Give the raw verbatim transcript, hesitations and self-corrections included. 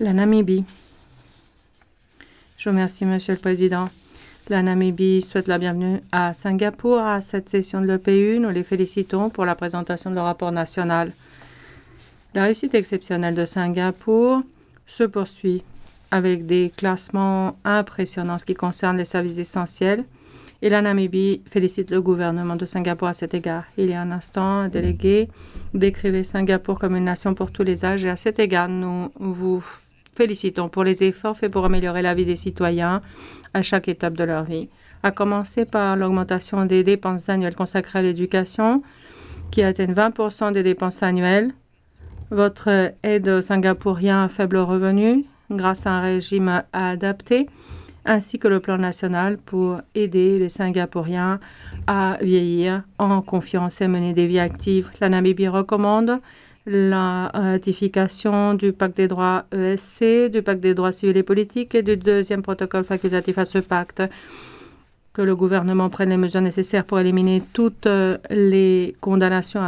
La Namibie. Je vous remercie, Monsieur le Président. La Namibie souhaite la bienvenue à Singapour à cette session de l'E P U. Nous les félicitons pour la présentation de leur rapport national. La réussite exceptionnelle de Singapour se poursuit avec des classements impressionnants en ce qui concerne les services essentiels. Et la Namibie félicite le gouvernement de Singapour à cet égard. Il y a un instant, un délégué décrivait Singapour comme une nation pour tous les âges. Et à cet égard, nous vous félicitons pour les efforts faits pour améliorer la vie des citoyens à chaque étape de leur vie. À commencer par l'augmentation des dépenses annuelles consacrées à l'éducation, qui atteignent vingt pour cent des dépenses annuelles. Votre aide aux Singapouriens à faible revenu, grâce à un régime adapté, ainsi que le plan national pour aider les Singapouriens à vieillir en confiance et mener des vies actives. La Namibie recommande la ratification du pacte des droits E S C, du pacte des droits civils et politiques et du deuxième protocole facultatif à ce pacte. Que le gouvernement prenne les mesures nécessaires pour éliminer toutes les condamnations